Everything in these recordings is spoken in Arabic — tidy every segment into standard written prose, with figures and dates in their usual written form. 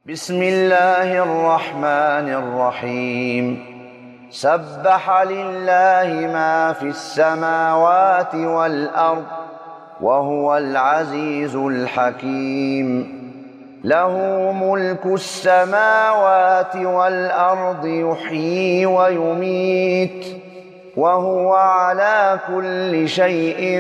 بسم الله الرحمن الرحيم. سبح لله ما في السماوات والأرض وهو العزيز الحكيم. له ملك السماوات والأرض يحيي ويميت وهو على كل شيء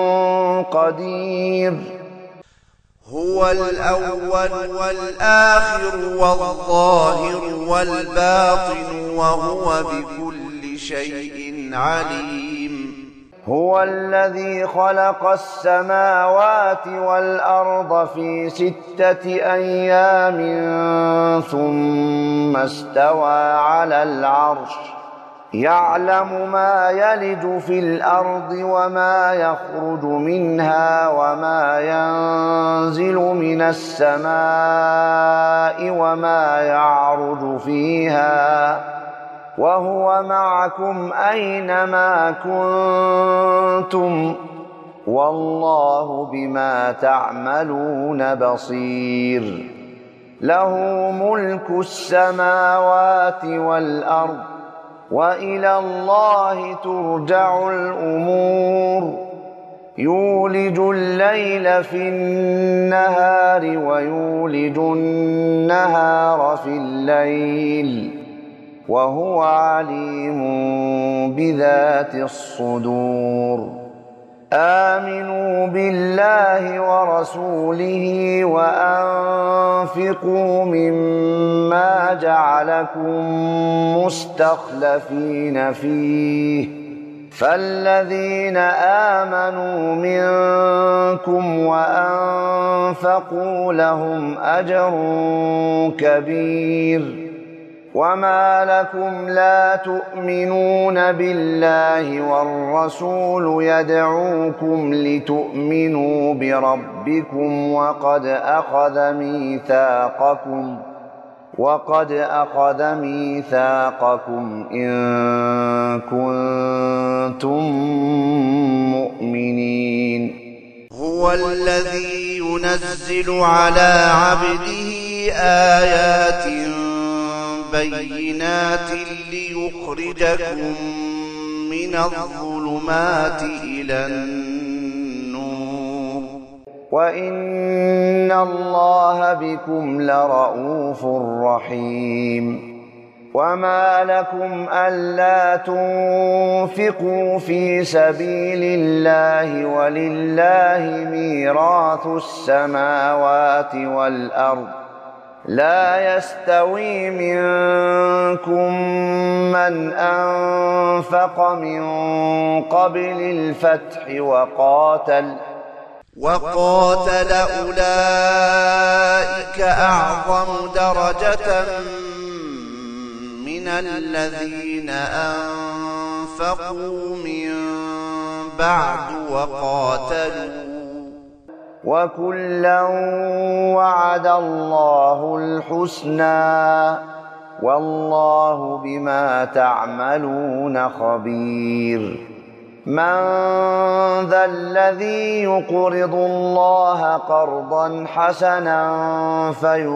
قدير. هو الأول والآخر والظاهر والباطن وهو بكل شيء عليم. هو الذي خلق السماوات والأرض في 6 أيام ثم استوى على العرش يعلم ما يلج في الأرض وما يخرج منها وما ينزل من السماء وما يعرج فيها وهو معكم أينما كنتم والله بما تعملون بصير. له ملك السماوات والأرض وإلى الله ترجع الأمور. يولج الليل في النهار ويولج النهار في الليل وهو عليم بذات الصدور. آمنوا بالله ورسوله وأنفقوا مما جعلكم مستخلفين فيه فالذين آمنوا منكم وأنفقوا لهم أجر كبير. وما لكم لا تؤمنون بالله والرسول يدعوكم لتؤمنوا بربكم وقد أخذ ميثاقكم إن كنتم مؤمنين. هو الذي ينزل على عبده آيات بينات ليخرجكم من الظلمات إلى النور وإن الله بكم لرءوف رحيم. وما لكم ألا تنفقوا في سبيل الله ولله ميراث السماوات والأرض لا يستوي منكم من أنفق من قبل الفتح وقاتل أولئك أعظم درجة من الذين أنفقوا من بعد وقاتلوا وكلا وعد الله الحسنى والله بما تعملون خبير. من ذا الذي يقرض الله قرضا حسنا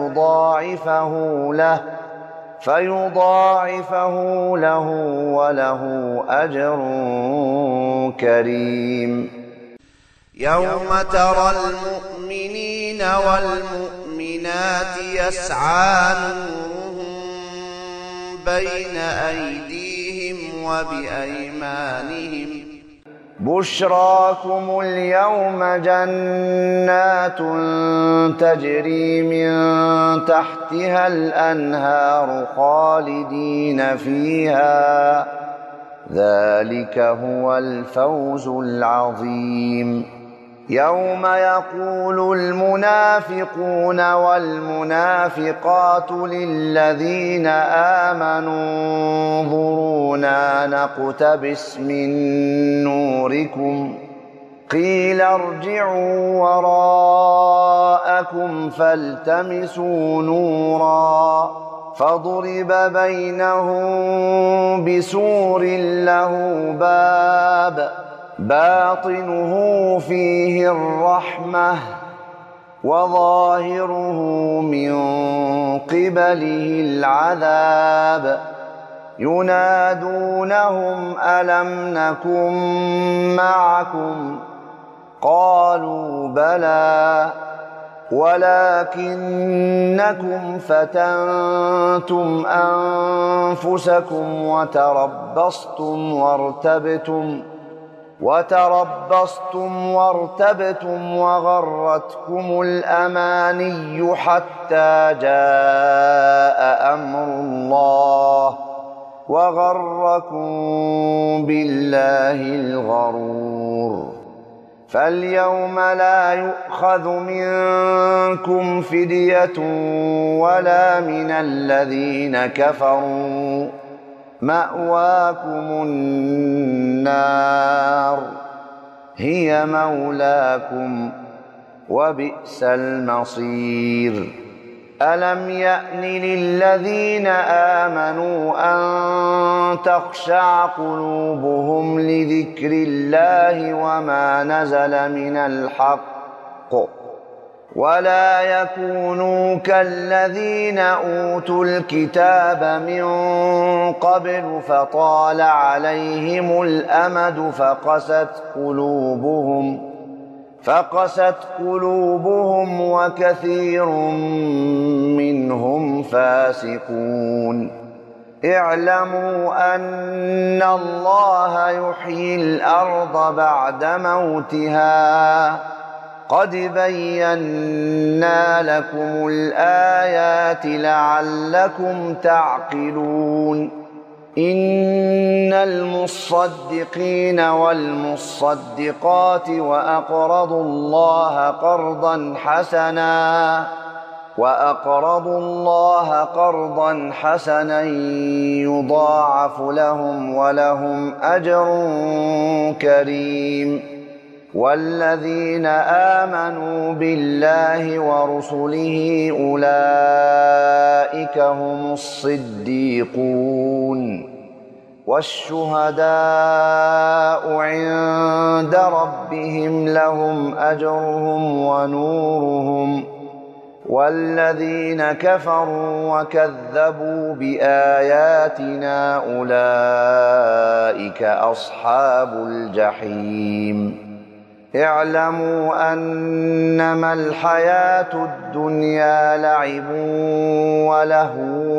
فيضاعفه له وله أجر كريم. يوم ترى المؤمنين والمؤمنات يسعى نورهم بين أيديهم وبأيمانهم بشراكم اليوم جنات تجري من تحتها الأنهار خالدين فيها ذلك هو الفوز العظيم. يوم يقول المنافقون والمنافقات للذين آمنوا انظرونا نقتبس من نوركم قيل ارجعوا وراءكم فالتمسوا نورا فضرب بينهم بسور له باب باطنه فيه الرحمة وظاهره من قبله العذاب ينادونهم ألم نكن معكم قالوا بلى ولكنكم فتنتم أنفسكم وتربصتم وارتبتم وغرتكم الأماني حتى جاء أمر الله وغركم بالله الغرور فاليوم لا يؤخذ منكم فدية ولا من الذين كفروا مأواكم النار هي مولاكم وبئس المصير ألم يأن للذين آمنوا أن تخشع قلوبهم لذكر الله وما نزل من الحق ولا يكونوا كالذين أوتوا الكتاب من قبل فطال عليهم الأمد فقست قلوبهم وكثير منهم فاسقون اعلموا أن الله يحيي الأرض بعد موتها قد بينا لكم الآيات لعلكم تعقلون إن المصدقين والمصدقات وأقرضوا الله قرضا حسنا يضاعف لهم ولهم أجر كريم والذين آمنوا بالله ورسله أولئك هم الصديقون والشهداء عند ربهم لهم أجرهم ونورهم والذين كفروا وكذبوا بآياتنا أولئك أصحاب الجحيم اعلموا أنما الحياة الدنيا لعب ولهو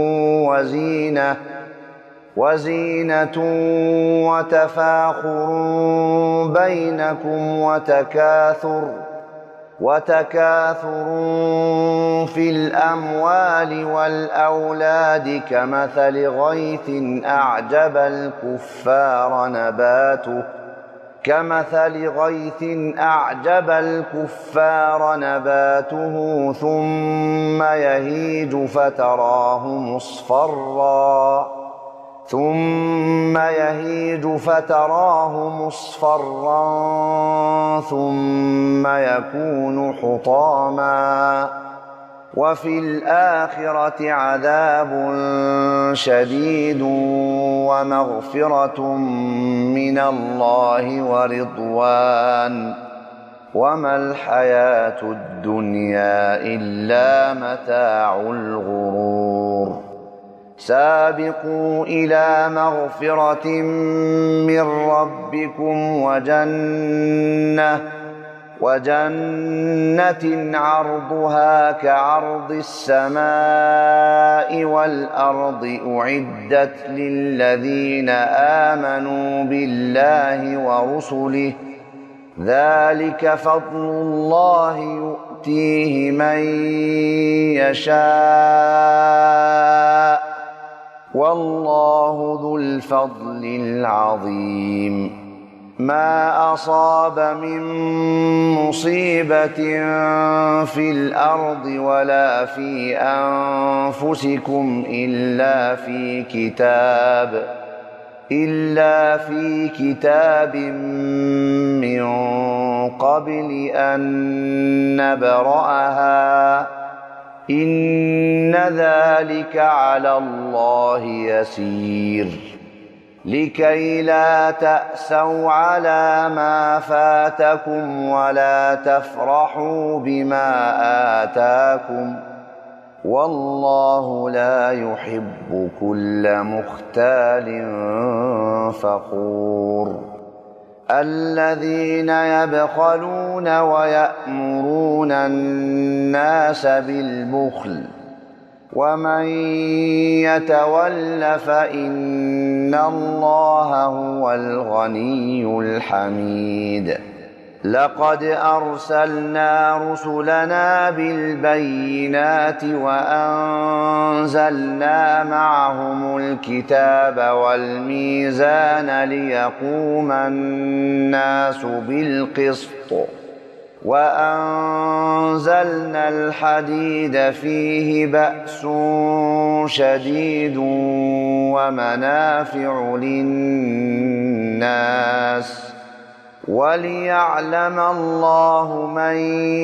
وزينة وتفاخر بينكم وتكاثر في الأموال والأولاد كمثل غيث أعجب الكفار نباته ثم يهيج فتراه مصفرا ثم يكون حطاما وفي الآخرة عذاب شديد ومغفرة من الله ورضوان وما الحياة الدنيا إلا متاع الغرور سابقوا إلى مغفرة من ربكم وجنة عرضها كعرض السماء والأرض أعدت للذين آمنوا بالله ورسله ذلك فضل الله يؤتيه من يشاء والله ذو الفضل العظيم ما أصاب من مصيبة في الأرض ولا في أنفسكم إلا في كتاب من قبل أن نبرأها إن ذلك على الله يسير لكي لا تأسوا على ما فاتكم ولا تفرحوا بما آتاكم والله لا يحب كل مختال فخور الذين يبخلون ويأمرون الناس بالبخل ومن يتول فإن الله هو الغني الحميد لقد أرسلنا رسلنا بالبينات وأنزلنا معهم الكتاب والميزان ليقوم الناس بالقسط وأنزلنا الحديد فيه بأس شديد ومنافع للناس وليعلم الله من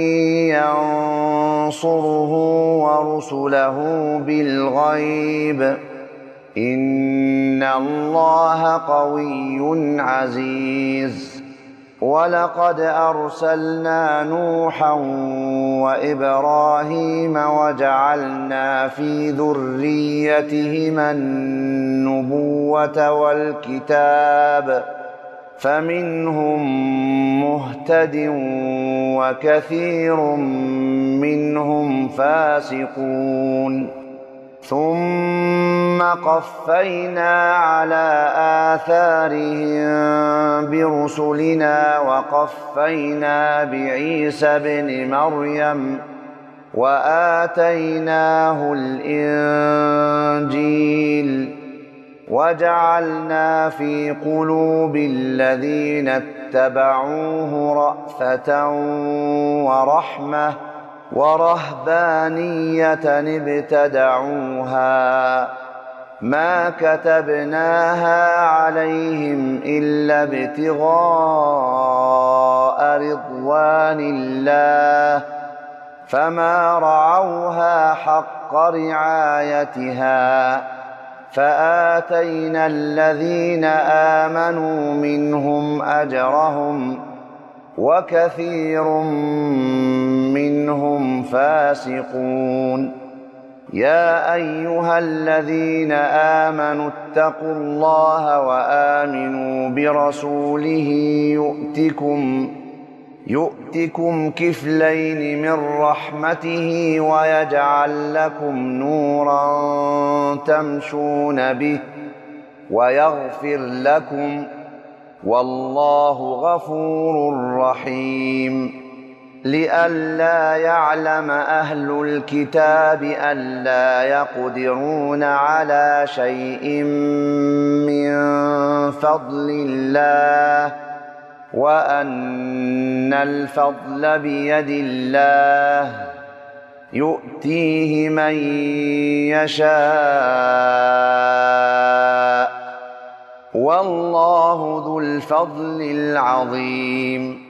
ينصره ورسله بالغيب إن الله قوي عزيز ولقد أرسلنا نوحا وإبراهيم وجعلنا في ذريتهما النبوة والكتاب فمنهم مهتد وكثير منهم فاسقون ثم قفينا على آثارهم برسلنا وقفينا بعيسى ابن مريم وآتيناه الإنجيل وجعلنا في قلوب الذين اتبعوه رأفة ورحمة ورهبانية ابتدعوها ما كتبناها عليهم إلا ابتغاء رضوان الله فما رعوها حق رعايتها فآتينا الذين آمنوا منهم أجرهم وكثير منهم فاسقون يا أيها الذين آمنوا اتقوا الله وآمنوا برسوله يؤتكم كفلين من رحمته ويجعل لكم نورا تمشون به ويغفر لكم والله غفور رحيم لئلا يعلم أهل الكتاب ألا يقدرون على شيء من فضل الله وأن الفضل بيد الله يؤتيه من يشاء والله ذو الفضل العظيم